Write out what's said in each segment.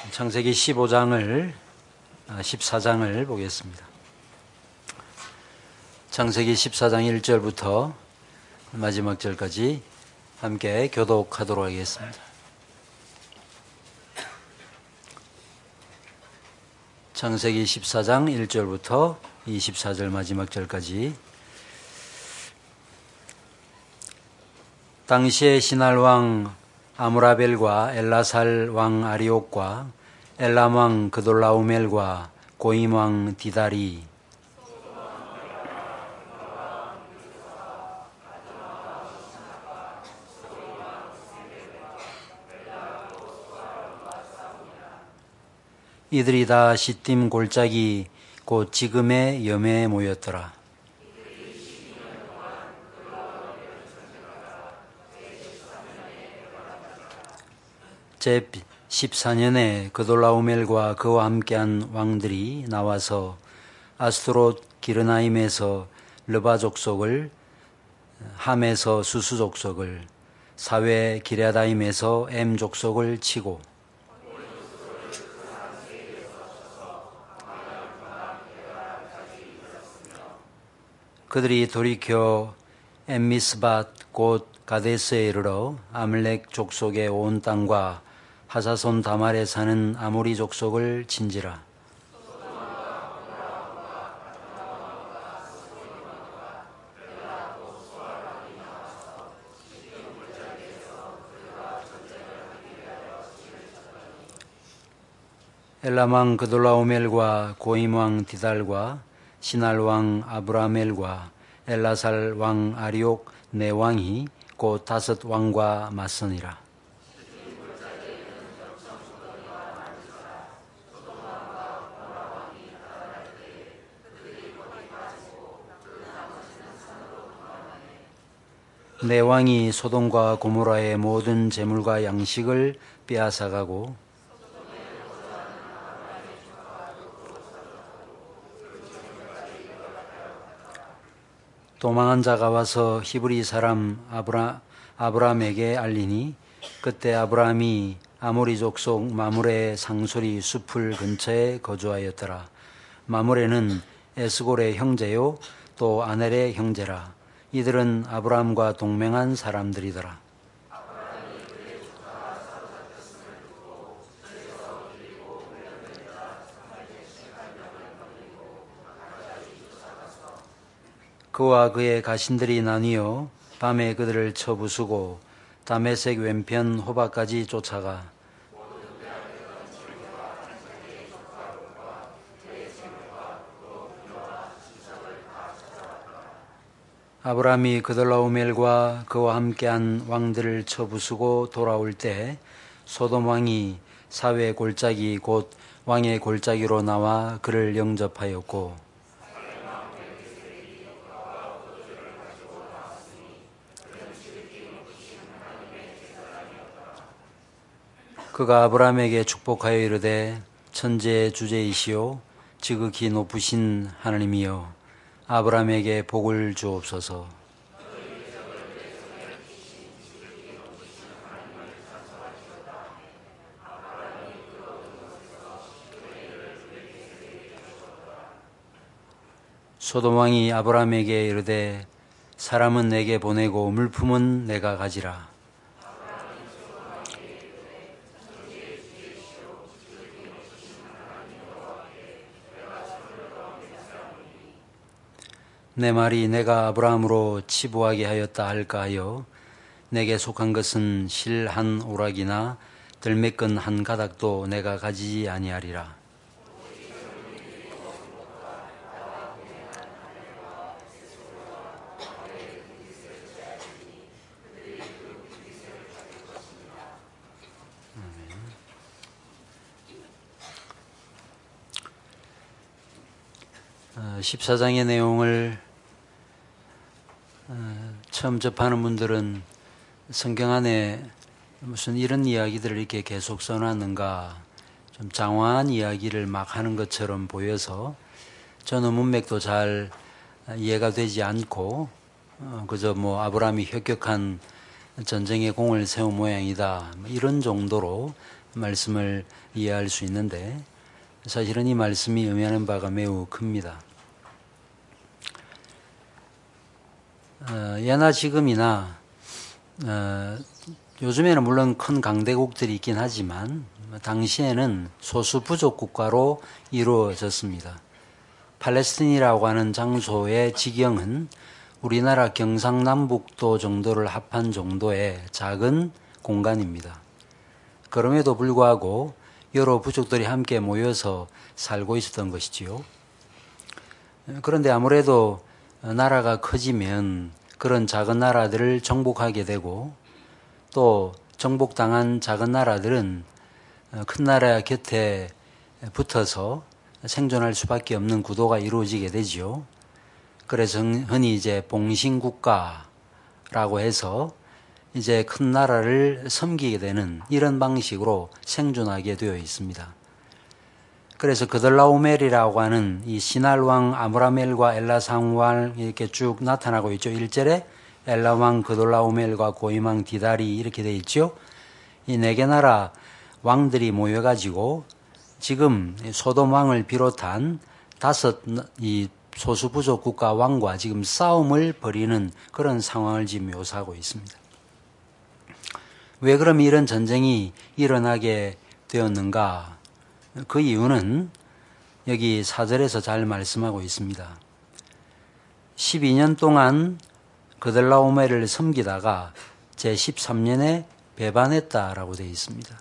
창세기 14장을 보겠습니다. 창세기 14장 1절부터 마지막 절까지 함께 교독하도록 하겠습니다. 창세기 14장 1절부터 24절 마지막 절까지. 당시에 시날 왕 아므라벨과 엘라살 왕 아리옥과 엘람 왕 그돌라오멜과 고임 왕 디달이 이들이 다 시딤 골짜기 곧 지금의 염에 모였더라. 제 14년에 그돌라오멜과 그와 함께한 왕들이 나와서 아스트롯 기르나임에서 르바 족속을, 함에서 수수 족속을, 사외 기랴다임에서 엠 족속을 치고 그들이 돌이켜 엠미스밧 곧 가데스에 이르러 아말렉 족속의 온 땅과 하사손 다말에 사는 아모리 족속을 친지라. 엘람 왕 그돌라오멜과 고임 왕 디달과 시날 왕 아브라멜과 엘라살 왕 아리옥 네 왕이 곧 다섯 왕과 맞서니라. 네 왕이 소돔과 고모라의 모든 재물과 양식을 빼앗아가고 도망한 자가 와서 히브리 사람 아브람에게 알리니 그때 아브람이 아모리 족속 마므레의 상소리 숲을 근처에 거주하였더라. 마므레는 에스골의 형제요 또 아넬의 형제라. 이들은 아브람과 동맹한 사람들이더라. 그와 그의 가신들이 나뉘어 밤에 그들을 쳐 부수고 다메섹 왼편 호바까지 쫓아가 아브람이 그돌라오멜과 그와 함께한 왕들을 쳐 부수고 돌아올 때 소돔 왕이 사외 골짜기 곧 왕의 골짜기로 나와 그를 영접하였고 그가 아브람에게 축복하여 이르되 천지의 주제이시오 지극히 높으신 하나님이여 아브람에게 복을 주옵소서. 소돔 왕이 아브람에게 이르되 사람은 내게 보내고 물품은 내가 가지라. 내 말이 내가 아브라함으로 치부하게 하였다 할까 하여 내게 속한 것은 실 한 오락이나 들매끈 한 가닥도 내가 가지지 아니하리라. 아멘. 14장의 내용을 처음 접하는 분들은 성경 안에 무슨 이런 이야기들을 이렇게 계속 써놨는가 좀 장황한 이야기를 막 하는 것처럼 보여서 저는 문맥도 잘 이해가 되지 않고 그저 뭐 아브라함이 혁혁한 전쟁의 공을 세운 모양이다 이런 정도로 말씀을 이해할 수 있는데 사실은 이 말씀이 의미하는 바가 매우 큽니다. 예나 지금이나 요즘에는 물론 큰 강대국들이 있긴 하지만 당시에는 소수 부족 국가로 이루어졌습니다. 팔레스틴이라고 하는 장소의 지경은 우리나라 경상남북도 정도를 합한 정도의 작은 공간입니다. 그럼에도 불구하고 여러 부족들이 함께 모여서 살고 있었던 것이지요. 그런데 아무래도 나라가 커지면 그런 작은 나라들을 정복하게 되고 또 정복당한 작은 나라들은 큰 나라 곁에 붙어서 생존할 수밖에 없는 구도가 이루어지게 되지요. 그래서 흔히 이제 봉신국가라고 해서 이제 큰 나라를 섬기게 되는 이런 방식으로 생존하게 되어 있습니다. 그래서 그들라오멜이라고 하는 이 시날왕 아므라멜과 엘라상왕 이렇게 쭉 나타나고 있죠. 1절에 엘라왕 그돌라오멜과 고임왕 디달이 이렇게 되어 있죠. 이 네 개 나라 왕들이 모여가지고 지금 소돔 왕을 비롯한 5 이 소수 부족 국가 왕과 지금 싸움을 벌이는 그런 상황을 지금 묘사하고 있습니다. 왜 그럼 이런 전쟁이 일어나게 되었는가? 그 이유는 여기 4절에서 잘 말씀하고 있습니다. 12년 동안 그들라오멜을 섬기다가 제13년에 배반했다라고 되어 있습니다.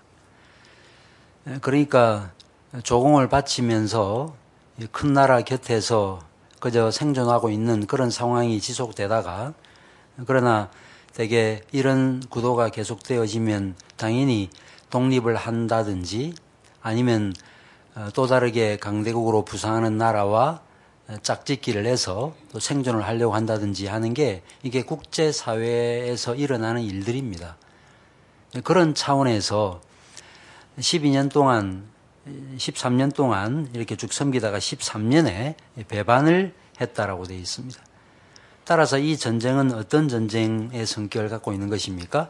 그러니까 조공을 바치면서 큰 나라 곁에서 그저 생존하고 있는 그런 상황이 지속되다가 그러나 대개 이런 구도가 계속되어지면 당연히 독립을 한다든지 아니면 또 다르게 강대국으로 부상하는 나라와 짝짓기를 해서 또 생존을 하려고 한다든지 하는 게 이게 국제사회에서 일어나는 일들입니다. 그런 차원에서 12년 동안 13년 동안 이렇게 쭉 섬기다가 13년에 배반을 했다라고 되어 있습니다. 따라서 이 전쟁은 어떤 전쟁의 성격을 갖고 있는 것입니까?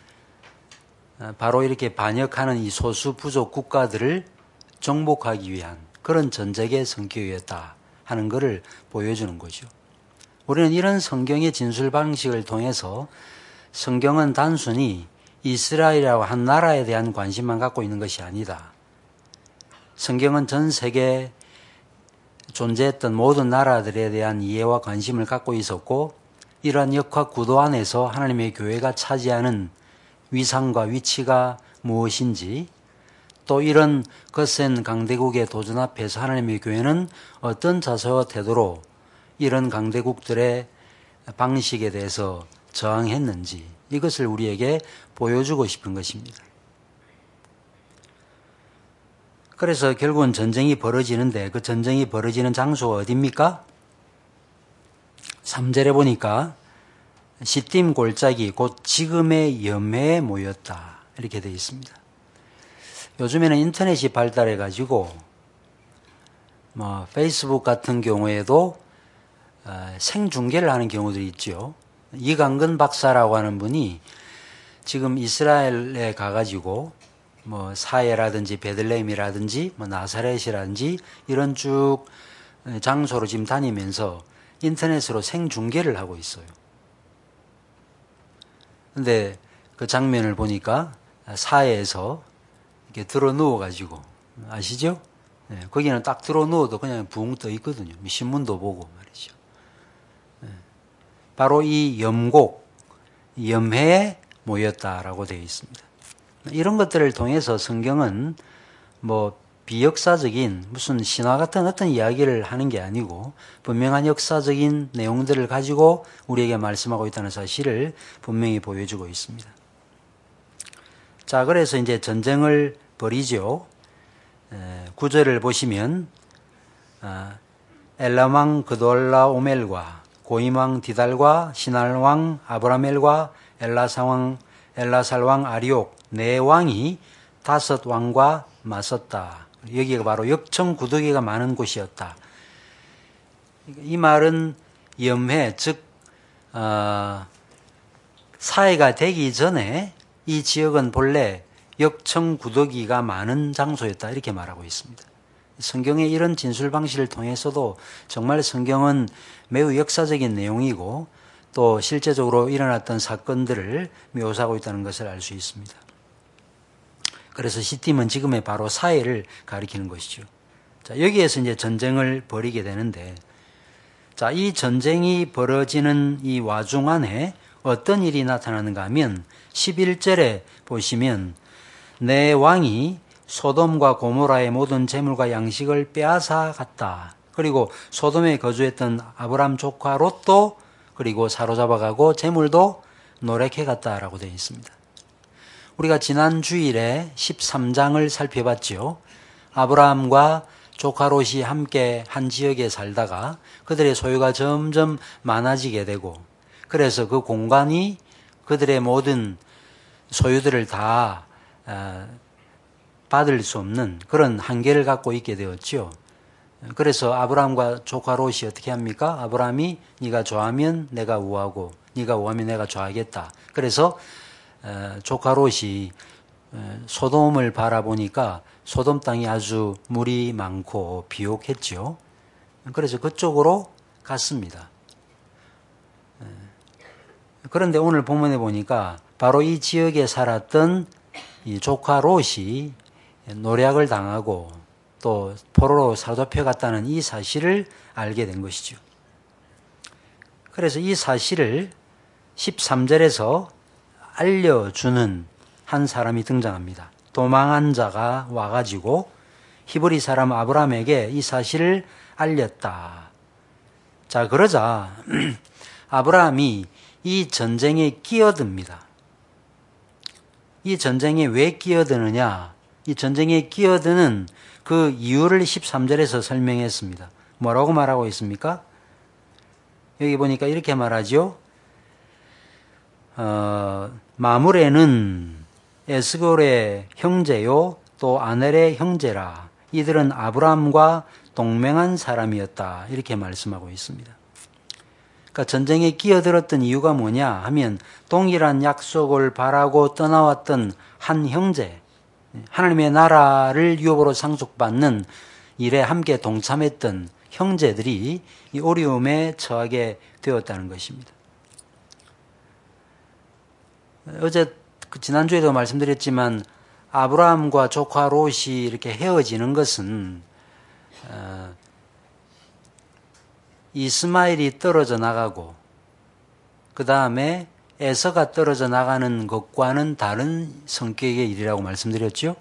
바로 이렇게 반역하는 이 소수 부족 국가들을 정복하기 위한 그런 전쟁의 성격이었다 하는 것을 보여주는 거죠. 우리는 이런 성경의 진술 방식을 통해서 성경은 단순히 이스라엘이라고 한 나라에 대한 관심만 갖고 있는 것이 아니다. 성경은 전 세계에 존재했던 모든 나라들에 대한 이해와 관심을 갖고 있었고 이러한 역학 구도 안에서 하나님의 교회가 차지하는 위상과 위치가 무엇인지 또 이런 거센 강대국의 도전 앞에서 하나님의 교회는 어떤 자세와 태도로 이런 강대국들의 방식에 대해서 저항했는지 이것을 우리에게 보여주고 싶은 것입니다. 그래서 결국은 전쟁이 벌어지는데 그 전쟁이 벌어지는 장소가 어디입니까? 3절에 보니까 시딤 골짜기 곧 지금의 염해에 모였다 이렇게 되어 있습니다. 요즘에는 인터넷이 발달해 가지고 페이스북 같은 경우에도 생중계를 하는 경우들이 있죠. 이강근 박사라고 하는 분이 지금 이스라엘에 가가지고 사해라든지 베들레헴이라든지 나사렛이라든지 이런 쭉 장소로 지금 다니면서 인터넷으로 생중계를 하고 있어요. 근데 그 장면을 보니까 사해에서 이렇게 들어 누워가지고 아시죠? 네, 거기는 딱 들어 누워도 그냥 붕 떠 있거든요. 신문도 보고 말이죠. 네, 바로 이 염곡, 염해에 모였다라고 되어 있습니다. 이런 것들을 통해서 성경은 비역사적인 무슨 신화 같은 어떤 이야기를 하는 게 아니고 분명한 역사적인 내용들을 가지고 우리에게 말씀하고 있다는 사실을 분명히 보여주고 있습니다. 자, 그래서 이제 전쟁을 벌이죠. 9절을 보시면 엘람왕 그돌라오멜과 고임왕 디달과 시날왕 아브라멜과 엘라살왕 아리옥 네 왕이 5 왕과 맞섰다. 여기가 바로 역청구더기가 많은 곳이었다. 이 말은 염해 즉 사해가 되기 전에 이 지역은 본래 역청구더기가 많은 장소였다 이렇게 말하고 있습니다. 성경의 이런 진술 방식을 통해서도 정말 성경은 매우 역사적인 내용이고 또 실제적으로 일어났던 사건들을 묘사하고 있다는 것을 알 수 있습니다. 그래서 시팀은 지금의 바로 사회를 가리키는 것이죠. 자, 여기에서 이제 전쟁을 벌이게 되는데, 자, 이 전쟁이 벌어지는 이 와중 안에 어떤 일이 나타나는가 하면 11절에 보시면 내 왕이 소돔과 고모라의 모든 재물과 양식을 빼앗아 갔다. 그리고 소돔에 거주했던 아브람 조카 롯도 그리고 사로잡아가고 재물도 노력해 갔다라고 되어 있습니다. 우리가 지난 주일에 13장을 살펴봤죠. 아브라함과 조카 롯이 함께 한 지역에 살다가 그들의 소유가 점점 많아지게 되고 그래서 그 공간이 그들의 모든 소유들을 다 받을 수 없는 그런 한계를 갖고 있게 되었죠. 그래서 아브라함과 조카 롯이 어떻게 합니까? 아브라함이 네가 좋아하면 내가 우하고 네가 우하면 내가 좋아하겠다. 그래서 조카 롯이 소돔을 바라보니까 소돔 땅이 아주 물이 많고 비옥했죠. 그래서 그쪽으로 갔습니다. 그런데 오늘 본문에 보니까 바로 이 지역에 살았던 이 조카 롯이 노략을 당하고 또 포로로 사로잡혀 갔다는 이 사실을 알게 된 것이죠. 그래서 이 사실을 13절에서 알려주는 한 사람이 등장합니다. 도망한 자가 와가지고 히브리 사람 아브라함에게 이 사실을 알렸다. 자, 그러자 아브라함이 이 전쟁에 끼어듭니다. 이 전쟁에 왜 끼어드느냐? 이 전쟁에 끼어드는 그 이유를 13절에서 설명했습니다. 뭐라고 말하고 있습니까? 여기 보니까 이렇게 말하죠. 마므레는 에스골의 형제요 또 아넬의 형제라. 이들은 아브라함과 동맹한 사람이었다. 이렇게 말씀하고 있습니다. 그러니까 전쟁에 끼어들었던 이유가 뭐냐 하면 동일한 약속을 바라고 떠나왔던 한 형제, 하나님의 나라를 유업으로 상속받는 일에 함께 동참했던 형제들이 이 어려움에 처하게 되었다는 것입니다. 어제 지난주에도 말씀드렸지만 아브라함과 조카 롯이 이렇게 헤어지는 것은 이스마엘이 떨어져 나가고 그 다음에 에서가 떨어져 나가는 것과는 다른 성격의 일이라고 말씀드렸죠.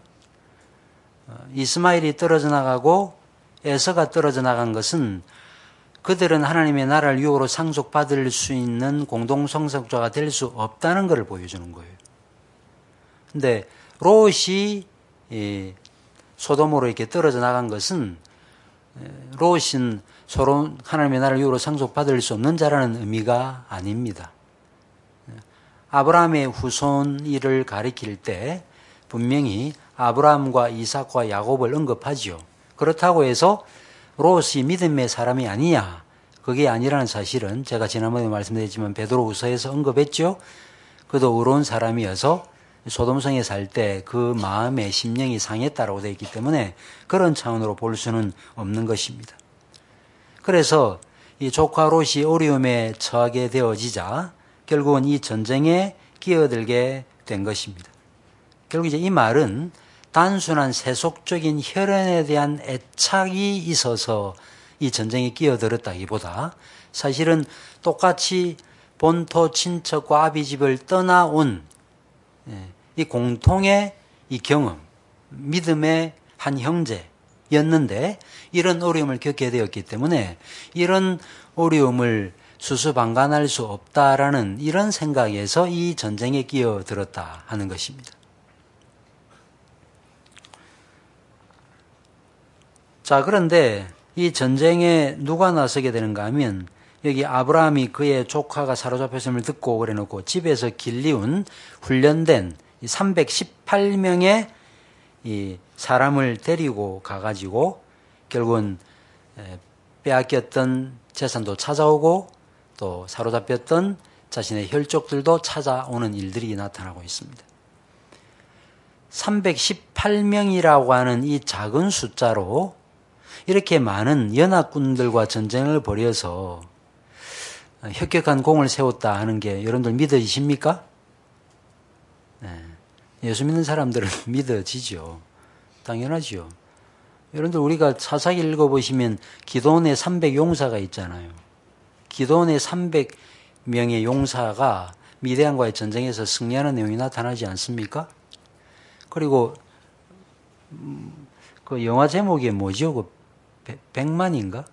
이스마엘이 떨어져 나가고 에서가 떨어져 나간 것은 그들은 하나님의 나라를 유업으로 상속받을 수 있는 공동성속자가 될 수 없다는 것을 보여주는 거예요. 근데 롯이 소돔으로 이렇게 떨어져 나간 것은 롯은 서로 하나님의 나라를 유업으로 상속받을 수 없는 자라는 의미가 아닙니다. 아브라함의 후손일을 가리킬 때 분명히 아브라함과 이삭과 야곱을 언급하지요. 그렇다고 해서 롯이 믿음의 사람이 아니냐? 그게 아니라는 사실은 제가 지난번에 말씀드렸지만 베드로후서에서 언급했죠. 그도 의로운 사람이어서 소돔성에 살 때 그 마음의 심령이 상했다라고 되어 있기 때문에 그런 차원으로 볼 수는 없는 것입니다. 그래서 이 조카 롯이 어려움에 처하게 되어지자 결국은 이 전쟁에 끼어들게 된 것입니다. 결국 이제 이 말은 단순한 세속적인 혈연에 대한 애착이 있어서 이 전쟁에 끼어들었다기보다 사실은 똑같이 본토 친척과 아비집을 떠나온 이 공통의 이 경험, 믿음의 한 형제였는데 이런 어려움을 겪게 되었기 때문에 이런 어려움을 수수방관할 수 없다라는 이런 생각에서 이 전쟁에 끼어들었다 하는 것입니다. 자, 그런데 이 전쟁에 누가 나서게 되는가 하면 여기 아브라함이 그의 조카가 사로잡혔음을 듣고 그래 놓고 집에서 길리운 훈련된 318명의 이 사람을 데리고 가가지고 결국은 빼앗겼던 재산도 찾아오고 또 사로잡혔던 자신의 혈족들도 찾아오는 일들이 나타나고 있습니다. 318명이라고 하는 이 작은 숫자로 이렇게 많은 연합군들과 전쟁을 벌여서 혁혁한 공을 세웠다 하는 게 여러분들 믿어지십니까? 네. 예수 믿는 사람들은 믿어지죠. 당연하죠. 여러분들 우리가 사사기 읽어보시면 기도원의 300용사가 있잖아요. 기도원의 300명의 용사가 미디안과의 전쟁에서 승리하는 내용이 나타나지 않습니까? 그리고 그 영화 제목이 뭐죠? 그 100만인가?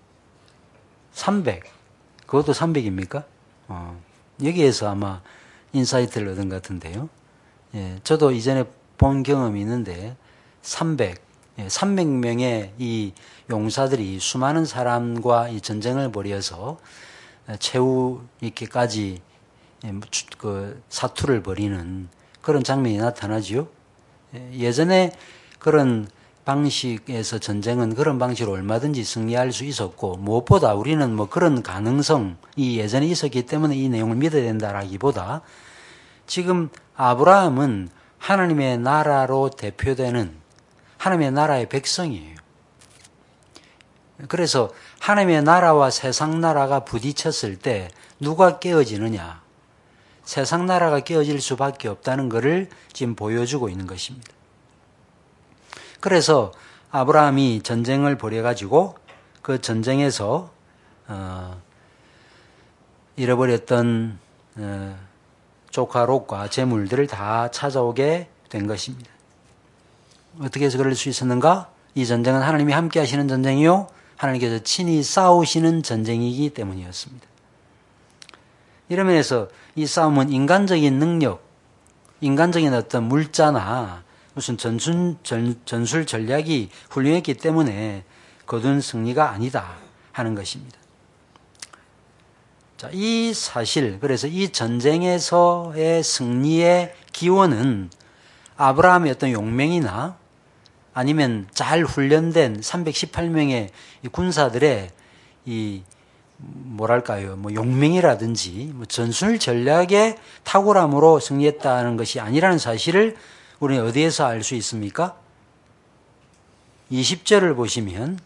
300. 그것도 300입니까? 여기에서 아마 인사이트를 얻은 것 같은데요. 예, 저도 이전에 본 경험이 있는데 300명의 이 용사들이 수많은 사람과 이 전쟁을 벌여서 최후 이렇게까지 그 사투를 벌이는 그런 장면이 나타나지요. 예전에 그런 방식에서 전쟁은 그런 방식으로 얼마든지 승리할 수 있었고, 무엇보다 우리는 뭐 그런 가능성이 예전에 있었기 때문에 이 내용을 믿어야 된다라기보다 지금 아브라함은 하나님의 나라로 대표되는 하나님의 나라의 백성이에요. 그래서 하나님의 나라와 세상 나라가 부딪혔을 때 누가 깨어지느냐? 세상 나라가 깨어질 수밖에 없다는 것을 지금 보여주고 있는 것입니다. 그래서 아브라함이 전쟁을 벌여가지고 그 전쟁에서 잃어버렸던 조카 롯과 재물들을 다 찾아오게 된 것입니다. 어떻게 해서 그럴 수 있었는가? 이 전쟁은 하나님이 함께 하시는 전쟁이요, 하나님께서 친히 싸우시는 전쟁이기 때문이었습니다. 이런 면에서 이 싸움은 인간적인 능력, 인간적인 어떤 물자나 무슨 전술 전략이 훌륭했기 때문에 거둔 승리가 아니다 하는 것입니다. 자, 이 사실, 그래서 이 전쟁에서의 승리의 기원은 아브라함의 어떤 용맹이나 아니면 잘 훈련된 318명의 군사들의 이 뭐랄까요, 뭐 용맹이라든지 뭐 전술 전략의 탁월함으로 승리했다는 것이 아니라는 사실을 우리는 어디에서 알 수 있습니까? 20절을 보시면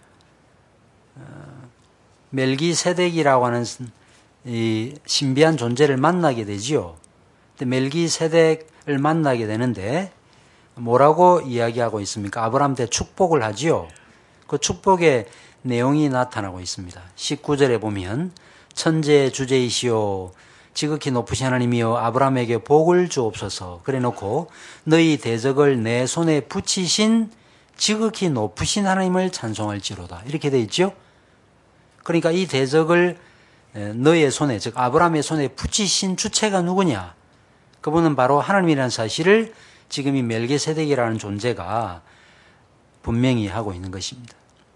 멜기세덱이라고 하는 이 신비한 존재를 만나게 되지요. 멜기세덱을 만나게 되는데 뭐라고 이야기하고 있습니까? 아브라함한테 축복을 하지요. 그 축복의 내용이 나타나고 있습니다. 19절에 보면 천지의 주제이시오 지극히 높으신 하나님이여 아브라함에게 복을 주옵소서 그래 놓고 너희 대적을 내 손에 붙이신 지극히 높으신 하나님을 찬송할지로다 이렇게 돼 있죠. 그러니까 이 대적을 너의 손에, 즉 아브라함의 손에 붙이신 주체가 누구냐? 그분은 바로 하나님이라는 사실을 지금 이 멜기세덱이라는 존재가 분명히 하고 있는 것입니다.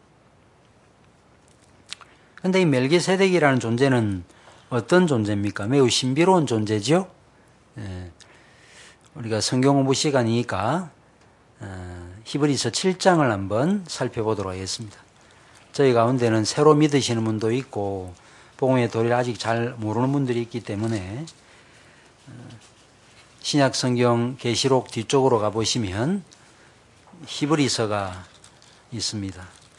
그런데 이 멜기세덱이라는 존재는 어떤 존재입니까? 매우 신비로운 존재죠. 우리가 성경 공부 시간이니까 히브리서 7장을 한번 살펴보도록 하겠습니다. 저희 가운데는 새로 믿으시는 분도 있고 복음의 도리를 아직 잘 모르는 분들이 있기 때문에 신약 성경 계시록 뒤쪽으로 가보시면 히브리서가 있습니다.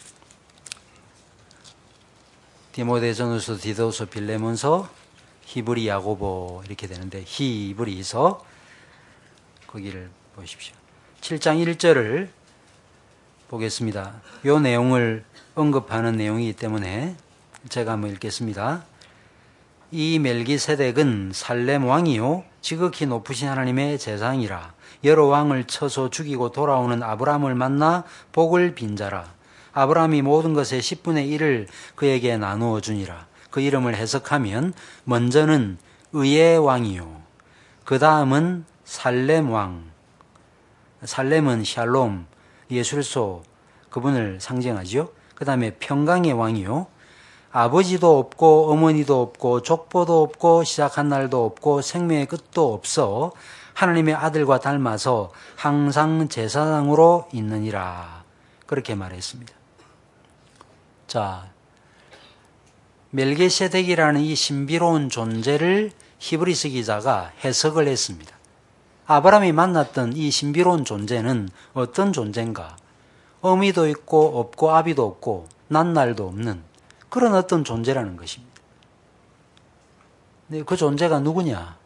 디모데전후서, 디도서, 빌레몬서, 히브리, 야고보 이렇게 되는데 히브리서 거기를 보십시오. 7장 1절을 보겠습니다. 이 내용을 언급하는 내용이기 때문에 제가 한번 읽겠습니다. 이 멜기세덱은 살렘 왕이요 지극히 높으신 하나님의 제사장이라 여러 왕을 쳐서 죽이고 돌아오는 아브라함을 만나 복을 빈 자라. 아브라함이 모든 것의 10분의 1을 그에게 나누어 주니라. 그 이름을 해석하면 먼저는 의의 왕이요 그 다음은 살렘 왕, 살렘은 샬롬, 예술소 그분을 상징하죠. 그 다음에 평강의 왕이요 아버지도 없고 어머니도 없고 족보도 없고 시작한 날도 없고 생명의 끝도 없어 하나님의 아들과 닮아서 항상 제사장으로 있느니라 그렇게 말했습니다. 자, 멜기세덱이라는 이 신비로운 존재를 히브리서 기자가 해석을 했습니다. 아브라함이 만났던 이 신비로운 존재는 어떤 존재인가? 어미도 있고 없고 아비도 없고 낱날도 없는 그런 어떤 존재라는 것입니다. 근데 그 존재가 누구냐?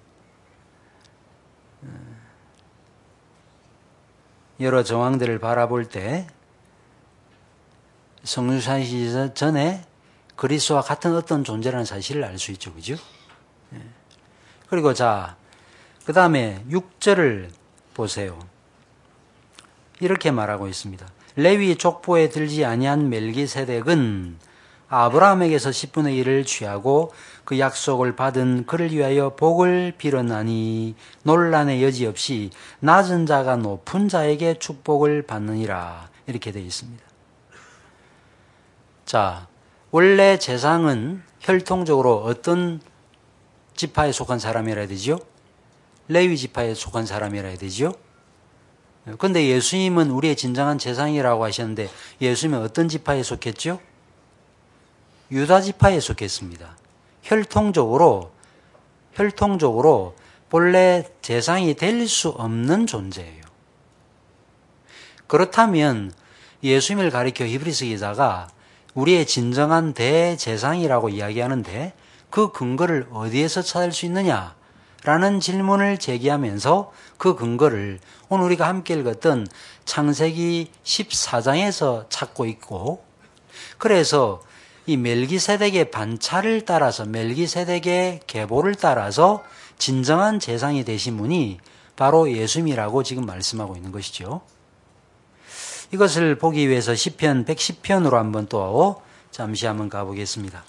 여러 정황들을 바라볼 때 성육신하시기 전에 그리스도와 같은 어떤 존재라는 사실을 알 수 있죠. 그죠? 그리고 그 다음에 6절을 보세요. 이렇게 말하고 있습니다. 레위 족보에 들지 아니한 멜기세덱은 아브라함에게서 10분의 1을 취하고 그 약속을 받은 그를 위하여 복을 빌었나니 논란의 여지 없이 낮은 자가 높은 자에게 축복을 받느니라. 이렇게 되어 있습니다. 원래 제사장은 혈통적으로 어떤 지파에 속한 사람이라 해야 되죠? 레위 지파에 속한 사람이라 해야 되죠? 그런데 예수님은 우리의 진정한 제사장이라고 하셨는데 예수님은 어떤 지파에 속했죠? 유다 지파에 속했습니다. 혈통적으로 본래 제사장이 될 수 없는 존재예요. 그렇다면 예수님을 가리켜 히브리서 기자가 우리의 진정한 대제사장이라고 이야기하는데 그 근거를 어디에서 찾을 수 있느냐라는 질문을 제기하면서 그 근거를 오늘 우리가 함께 읽었던 창세기 14장에서 찾고 있고, 그래서 이 멜기세덱의 반차를 따라서 멜기세덱의 계보를 따라서 진정한 제사장이 되신 분이 바로 예수님이라고 지금 말씀하고 있는 것이죠. 이것을 보기 위해서 시편 110편으로 한번 또 잠시 한번 가보겠습니다.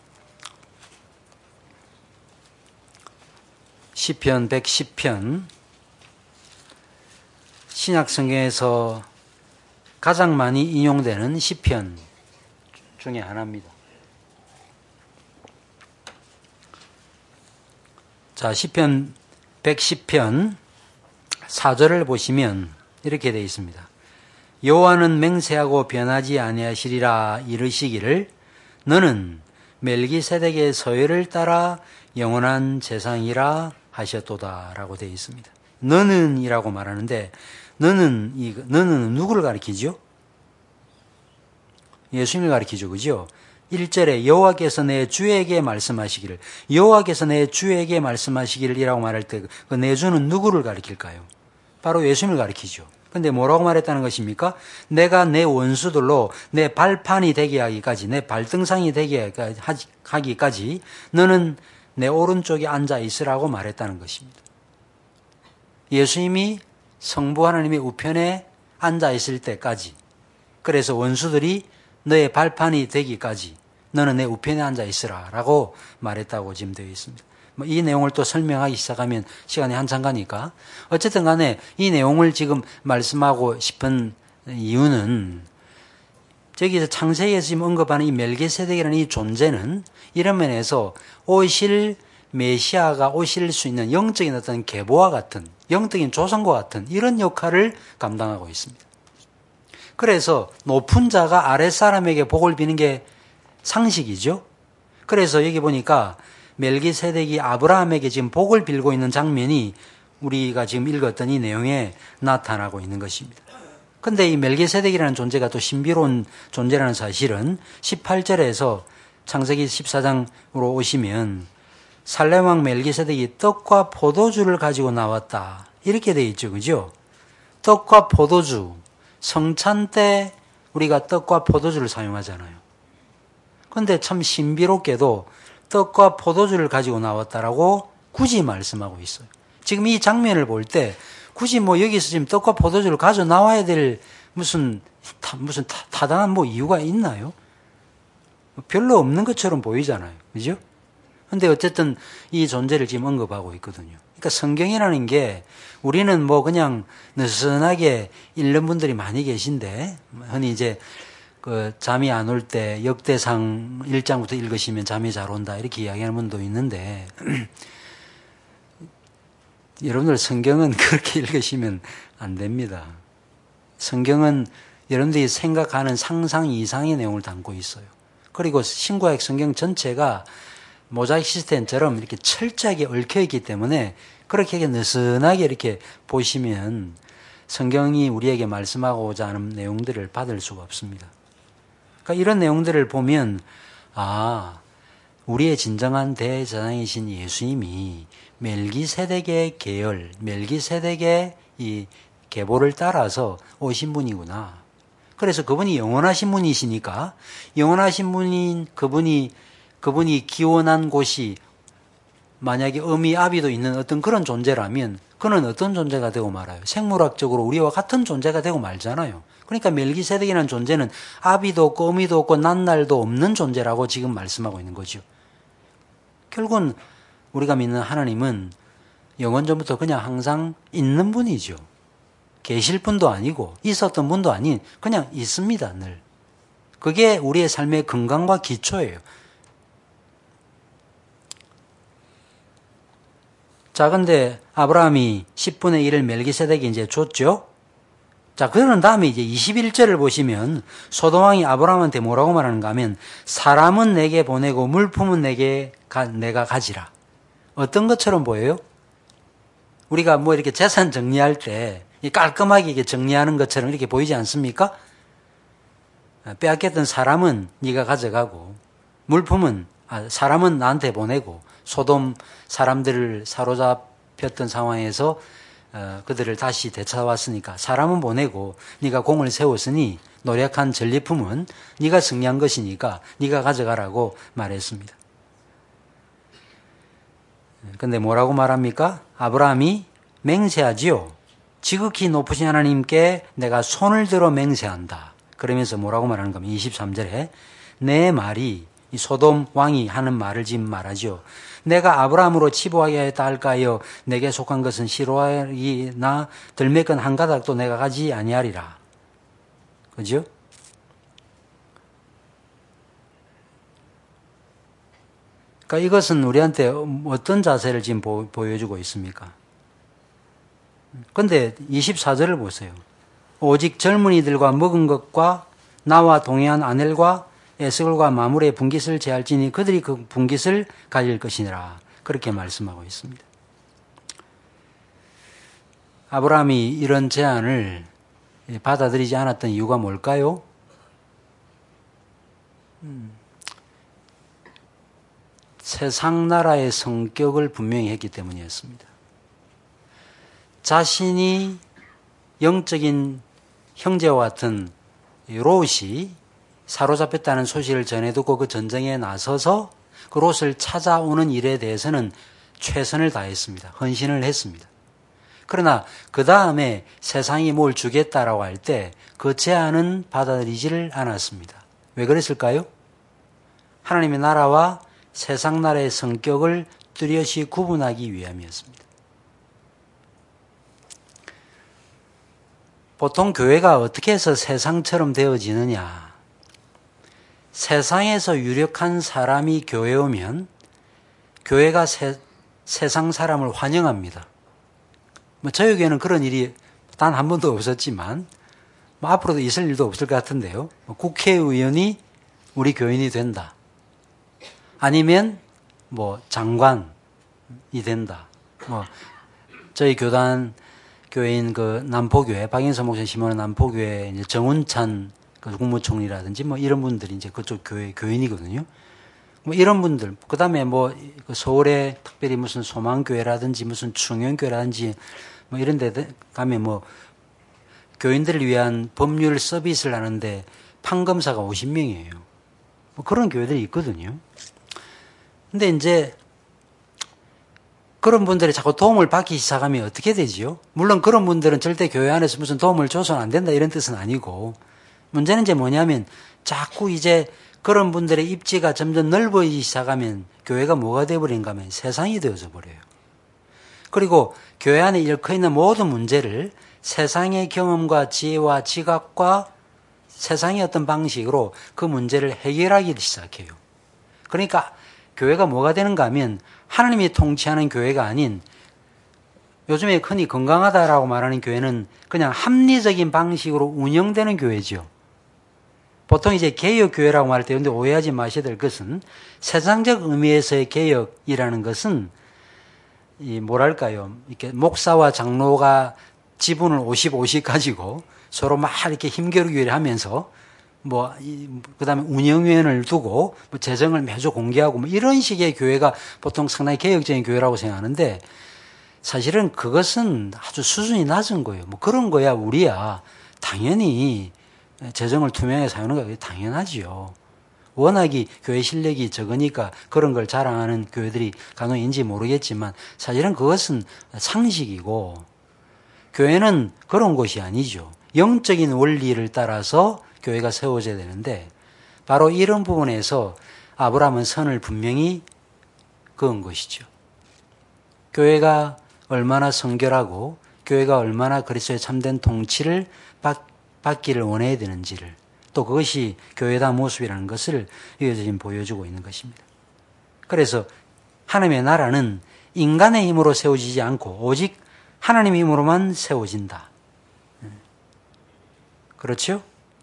시편 110편, 신약 성경에서 가장 많이 인용되는 시편 중에 하나입니다. 시편 110편 4절을 보시면 이렇게 되어 있습니다. 여호와는 맹세하고 변하지 아니하시리라 이르시기를 너는 멜기세덱의 서열을 따라 영원한 제사장이라 하셨도다 라고 되어 있습니다. 너는 이라고 말하는데 너는 누구를 가리키죠? 예수님을 가리키죠. 그죠? 1절에 여호와께서 내 주에게 말씀하시기를, 여호와께서 내 주에게 말씀하시기를 이라고 말할 때 그 내 주는 누구를 가리킬까요? 바로 예수님을 가리키죠. 근데 뭐라고 말했다는 것입니까? 내가 내 원수들로 내 발판이 되게 하기까지, 내 발등상이 되게 하기까지 너는 내 오른쪽에 앉아 있으라고 말했다는 것입니다. 예수님이 성부 하나님의 우편에 앉아 있을 때까지, 그래서 원수들이 너의 발판이 되기까지 너는 내 우편에 앉아 있으라 라고 말했다고 지금 되어 있습니다. 이 내용을 또 설명하기 시작하면 시간이 한참 가니까, 어쨌든 간에 이 내용을 지금 말씀하고 싶은 이유는 저기서 창세기에서 지금 언급하는 이 멜기세덱이라는 이 존재는 이런 면에서 오실 메시아가 오실 수 있는 영적인 어떤 계보와 같은, 영적인 조상과 같은 이런 역할을 감당하고 있습니다. 그래서 높은 자가 아랫사람에게 복을 비는 게 상식이죠. 그래서 여기 보니까 멜기세덱이 아브라함에게 지금 복을 빌고 있는 장면이 우리가 지금 읽었던 이 내용에 나타나고 있는 것입니다. 근데 이 멜기세덱이라는 존재가 또 신비로운 존재라는 사실은 18절에서 창세기 14장으로 오시면 살렘왕 멜기세덱이 떡과 포도주를 가지고 나왔다 이렇게 돼 있죠. 그죠? 떡과 포도주, 성찬 때 우리가 떡과 포도주를 사용하잖아요. 그런데 참 신비롭게도 떡과 포도주를 가지고 나왔다라고 굳이 말씀하고 있어요. 지금 이 장면을 볼 때 굳이 여기서 지금 떡과 포도주를 가져 나와야 될 무슨 타당한 이유가 있나요? 별로 없는 것처럼 보이잖아요. 그죠? 근데 어쨌든 이 존재를 지금 언급하고 있거든요. 그러니까 성경이라는 게 우리는 그냥 느슨하게 읽는 분들이 많이 계신데, 흔히 이제 잠이 안 올 때 역대상 1장부터 읽으시면 잠이 잘 온다 이렇게 이야기하는 분도 있는데 여러분들 성경은 그렇게 읽으시면 안 됩니다. 성경은 여러분들이 생각하는 상상 이상의 내용을 담고 있어요. 그리고 신구약 성경 전체가 모자이크 시스템처럼 이렇게 철저하게 얽혀있기 때문에 그렇게 느슨하게 이렇게 보시면 성경이 우리에게 말씀하고자 하는 내용들을 받을 수가 없습니다. 그러니까 이런 내용들을 보면 우리의 진정한 대제사장이신 예수님이 멜기세덱의 계열, 멜기세덱의 이 계보를 따라서 오신 분이구나. 그래서 그분이 영원하신 분이시니까 영원하신 분인 그분이 기원한 곳이 만약에 어미 아비도 있는 어떤 그런 존재라면 그는 어떤 존재가 되고 말아요? 생물학적으로 우리와 같은 존재가 되고 말잖아요. 그러니까 멜기세덱이라는 존재는 아비도 없고 어미도 없고 난날도 없는 존재라고 지금 말씀하고 있는 거죠. 결국은 우리가 믿는 하나님은 영원전부터 그냥 항상 있는 분이죠. 계실 분도 아니고 있었던 분도 아닌 그냥 있습니다. 늘. 그게 우리의 삶의 건강과 기초예요. 자, 근데 아브라함이 10분의 1을 멜기세덱이 이제 줬죠? 자, 그런 다음에 이제 21절을 보시면 소돔왕이 아브라함한테 뭐라고 말하는가 하면 사람은 내게 보내고 물품은 내가 가지라. 어떤 것처럼 보여요? 우리가 뭐 이렇게 재산 정리할 때 깔끔하게 이렇게 정리하는 것처럼 이렇게 보이지 않습니까? 빼앗겼던 사람은 네가 가져가고 물품은 사람은 나한테 보내고 소돔 사람들을 사로잡혔던 상황에서 그들을 다시 되찾아왔으니까 사람은 보내고 네가 공을 세웠으니 노력한 전리품은 네가 승리한 것이니까 네가 가져가라고 말했습니다. 근데 뭐라고 말합니까? 아브라함이 맹세하지요. 지극히 높으신 하나님께 내가 손을 들어 맹세한다. 그러면서 뭐라고 말하는 겁니까? 23절에 내 말이 이 소돔 왕이 하는 말을 지금 말하죠. 내가 아브라함으로 치부하게 하였다 할까요? 내게 속한 것은 시로아리나 들매건 한 가닥도 내가 가지 아니하리라. 그죠? 그러니까 이것은 우리한테 어떤 자세를 지금 보여주고 있습니까? 근데 24절을 보세요. 오직 젊은이들과 먹은 것과 나와 동행한 아넬과 에스골과 마물의 분깃을 제할지니 그들이 그 분깃을 가질 것이니라. 그렇게 말씀하고 있습니다. 아브라함이 이런 제안을 받아들이지 않았던 이유가 뭘까요? 세상 나라의 성격을 분명히 했기 때문이었습니다. 자신이 영적인 형제와 같은 롯이 사로잡혔다는 소식을 전해듣고 그 전쟁에 나서서 그 롯을 찾아오는 일에 대해서는 최선을 다했습니다. 헌신을 했습니다. 그러나 그 다음에 세상이 뭘 주겠다라고 할 때 그 제안은 받아들이지를 않았습니다. 왜 그랬을까요? 하나님의 나라와 세상 나라의 성격을 뚜렷이 구분하기 위함이었습니다. 보통 교회가 어떻게 해서 세상처럼 되어지느냐? 세상에서 유력한 사람이 교회에 오면 교회가 세상 사람을 환영합니다. 저희 교회는 그런 일이 단 한 번도 없었지만 앞으로도 있을 일도 없을 것 같은데요. 국회의원이 우리 교인이 된다. 아니면 장관이 된다. 저희 교회인 그 남포교회, 박인서 목사 심어놓은 남포교회 이제 정운찬 그 국무총리라든지 이런 분들이 이제 그쪽 교인이거든요. 이런 분들, 그 다음에 그 서울에 특별히 무슨 소망교회라든지 무슨 충영교회라든지 이런 데 가면 교인들을 위한 법률 서비스를 하는데 판검사가 50명이에요. 그런 교회들이 있거든요. 근데 이제 그런 분들이 자꾸 도움을 받기 시작하면 어떻게 되지요? 물론 그런 분들은 절대 교회 안에서 무슨 도움을 줘서는 안 된다 이런 뜻은 아니고, 문제는 이제 뭐냐면 자꾸 이제 그런 분들의 입지가 점점 넓어지기 시작하면 교회가 뭐가 되어버린가 하면 세상이 되어져 버려요. 그리고 교회 안에 얽혀 있는 모든 문제를 세상의 경험과 지혜와 지각과 세상의 어떤 방식으로 그 문제를 해결하기 시작해요. 그러니까 교회가 뭐가 되는가 하면 하나님이 통치하는 교회가 아닌, 요즘에 흔히 건강하다라고 말하는 교회는 그냥 합리적인 방식으로 운영되는 교회죠. 보통 이제 개혁교회라고 말할 때, 근데 오해하지 마셔야 될 것은, 세상적 의미에서의 개혁이라는 것은 뭐랄까요. 이렇게 목사와 장로가 지분을 50-50 가지고 서로 막 이렇게 힘겨루기를 하면서 그다음에 운영위원을 두고 재정을 매주 공개하고 이런 식의 교회가 보통 상당히 개혁적인 교회라고 생각하는데 사실은 그것은 아주 수준이 낮은 거예요. 그런 거야 우리야 당연히 재정을 투명하게 사용하는 게 당연하지요. 워낙이 교회 실력이 적으니까 그런 걸 자랑하는 교회들이 간혹인지 모르겠지만 사실은 그것은 상식이고 교회는 그런 곳이 아니죠. 영적인 원리를 따라서 교회가 세워져야 되는데 바로 이런 부분에서 아브라함은 선을 분명히 그은 것이죠. 교회가 얼마나 성결하고 교회가 얼마나 그리스도의 참된 통치를 받기를 원해야 되는지를 또 그것이 교회다 모습이라는 것을 이어서 보여주고 있는 것입니다. 그래서 하나님의 나라는 인간의 힘으로 세워지지 않고 오직 하나님의 힘으로만 세워진다. 그렇죠?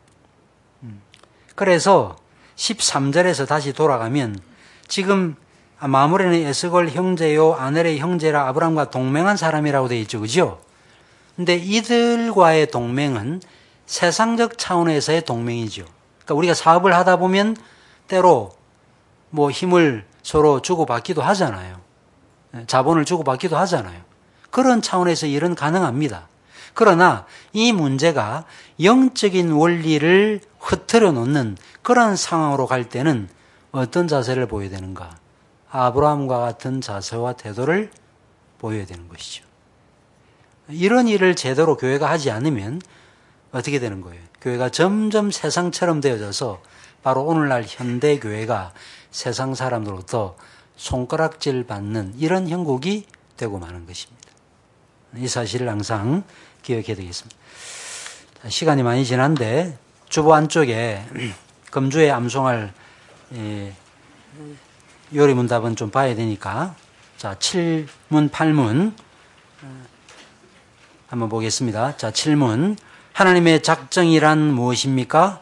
그래서 13절에서 다시 돌아가면 지금 마무리는 에스골 형제요 아넬의 형제라 아브라함과 동맹한 사람이라고 되어 있죠. 그죠? 근데 이들과의 동맹은 세상적 차원에서의 동맹이죠. 그러니까 우리가 사업을 하다 보면 때로 힘을 서로 주고받기도 하잖아요. 자본을 주고받기도 하잖아요. 그런 차원에서 일은 가능합니다. 그러나 이 문제가 영적인 원리를 흐트려 놓는 그런 상황으로 갈 때는 어떤 자세를 보여야 되는가? 아브라함과 같은 자세와 태도를 보여야 되는 것이죠. 이런 일을 제대로 교회가 하지 않으면 어떻게 되는 거예요? 교회가 점점 세상처럼 되어져서 바로 오늘날 현대 교회가 세상 사람들로부터 손가락질 받는 이런 형국이 되고 마는 것입니다. 이 사실을 항상 기억해야 되겠습니다. 시간이 많이 지난데 주보 안쪽에 금주에 암송할 요리문답은 좀 봐야 되니까 자 7문 8문 한번 보겠습니다. 자 7문 하나님의 작정이란 무엇입니까?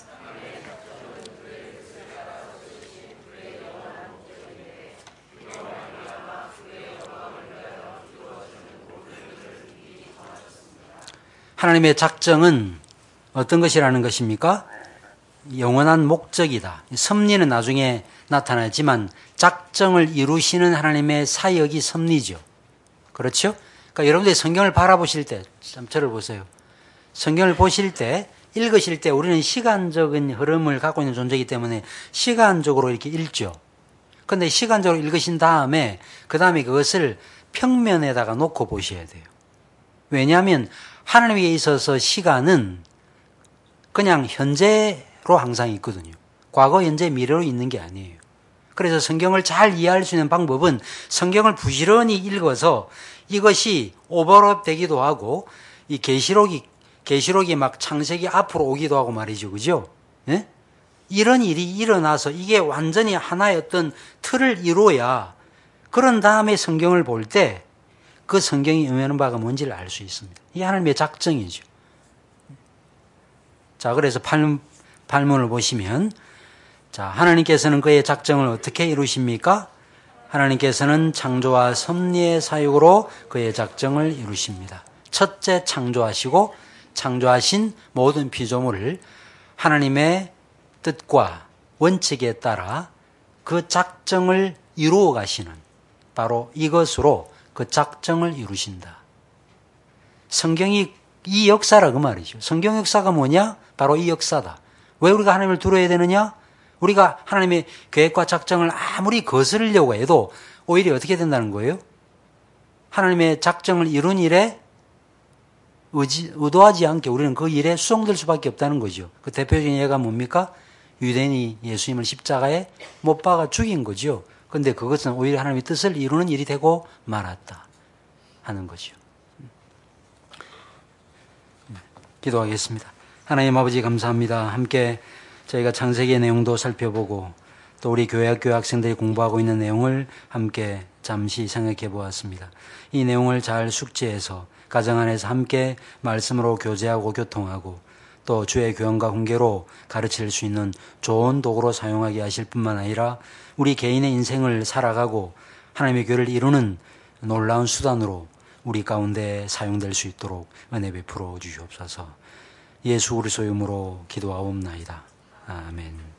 하나님의 작정은 어떤 것이라는 것입니까? 영원한 목적이다. 섭리는 나중에 나타나지만 작정을 이루시는 하나님의 사역이 섭리죠. 그렇죠? 그러니까 여러분들이 성경을 바라보실 때, 참 저를 보세요. 성경을 보실 때, 읽으실 때 우리는 시간적인 흐름을 갖고 있는 존재이기 때문에 시간적으로 이렇게 읽죠. 그런데 시간적으로 읽으신 다음에 그 다음에 그것을 평면에다가 놓고 보셔야 돼요. 왜냐하면 하나님에 있어서 시간은 그냥 현재로 항상 있거든요. 과거, 현재, 미래로 있는 게 아니에요. 그래서 성경을 잘 이해할 수 있는 방법은 성경을 부지런히 읽어서 이것이 오버랩 되기도 하고 이 계시록이 막 창세기 앞으로 오기도 하고 말이죠. 그죠? 예? 이런 일이 일어나서 이게 완전히 하나의 어떤 틀을 이루어야 그런 다음에 성경을 볼 때 그 성경이 의미하는 바가 뭔지를 알 수 있습니다. 이게 하나님의 작정이죠. 자, 그래서 8문을 보시면 자, 하나님께서는 그의 작정을 어떻게 이루십니까? 하나님께서는 창조와 섭리의 사역으로 그의 작정을 이루십니다. 첫째 창조하시고 창조하신 모든 피조물을 하나님의 뜻과 원칙에 따라 그 작정을 이루어 가시는 바로 이것으로 그 작정을 이루신다. 성경이 이 역사라 그 말이죠. 성경 역사가 뭐냐? 바로 이 역사다. 왜 우리가 하나님을 두려워야 되느냐? 우리가 하나님의 계획과 작정을 아무리 거스르려고 해도 오히려 어떻게 된다는 거예요? 하나님의 작정을 이룬 일에 의도하지 않게 우리는 그 일에 수용될 수밖에 없다는 거죠. 그 대표적인 예가 뭡니까? 유대인이 예수님을 십자가에 못 박아 죽인 거죠. 그런데 그것은 오히려 하나님의 뜻을 이루는 일이 되고 말았다 하는 거죠. 기도하겠습니다. 하나님 아버지 감사합니다. 함께 저희가 창세기의 내용도 살펴보고 또 우리 교회 학생들이 공부하고 있는 내용을 함께 잠시 생각해 보았습니다. 이 내용을 잘 숙지해서 가정 안에서 함께 말씀으로 교제하고 교통하고 또 주의 교훈과 훈계로 가르칠 수 있는 좋은 도구로 사용하게 하실 뿐만 아니라 우리 개인의 인생을 살아가고 하나님의 교회를 이루는 놀라운 수단으로 우리 가운데 사용될 수 있도록 은혜 베풀어 주시옵소서. 예수 그리스도의 이름으로 기도하옵나이다. 아멘.